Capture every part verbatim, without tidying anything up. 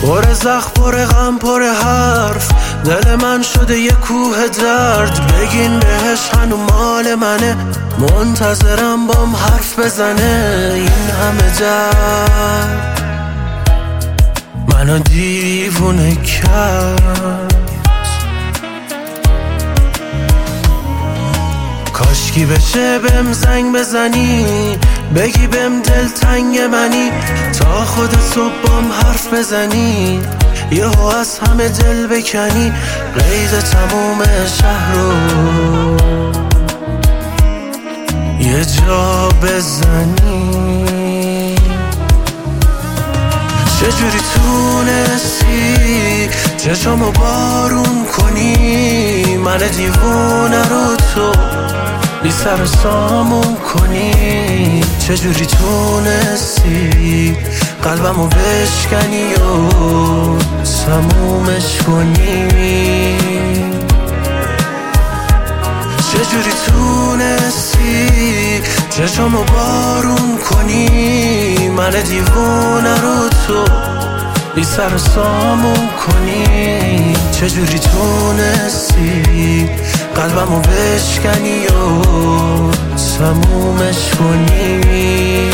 پر زخم، پر غم، پر حرف، دل من شده یه کوه درد. بگین بهش هنو مال منه، منتظرم بام حرف بزنه. این همه درد منو دیوونه کرد. کاشکی بشه بهم زنگ بزنی، بگی بهم دلتنگ منی، تا خود صبح بام حرف بزنی، یهو از همه دل بکنی، قید تموم شهر رو یه جا بزنی. چجوری تونستی چشمو بارون کنی، من دیوونه رو تو بی سر و سامون کنی. چجوری تونستی قلبمو بشکنی و تمومش کنی. چجوری تونستی چشمو بارون کنی، من دیوونه رو تو بی سر و سامون کنی. چجوری تونستی قلبمو بشکنی و تمومش کنی.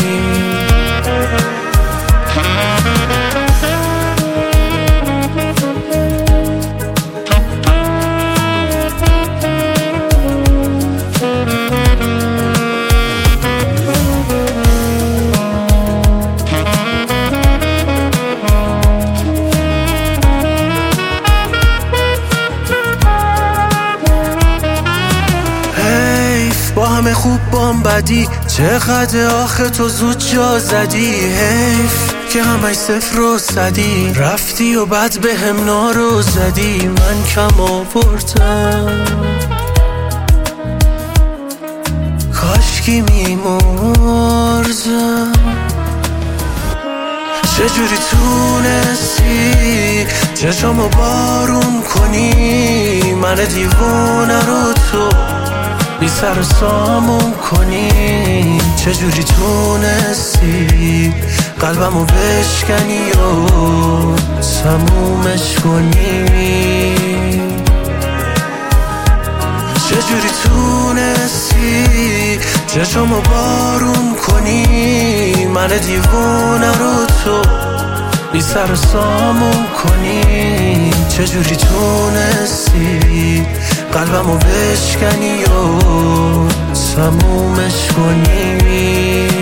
با همه خوب بام بدی، چقدر آخه تو زود جا زدی. حیف که همه صفر و صدی، رفتی و بعد به هم نارو زدی. من کم آوردم کاشکی میمردم. چجوری تونستی چشمو بارون کنی، من دیوونه رو تو بی سر و سامون کنی. چجوری تونستی قلبمو بشکنی و تمومش کنی. چجوری تونستی چشمو بارون کنی، من دیوونه رو تو بی سر و سامون کنی. چجوری تونستی قلبمو بشکنی و تمومش کنی.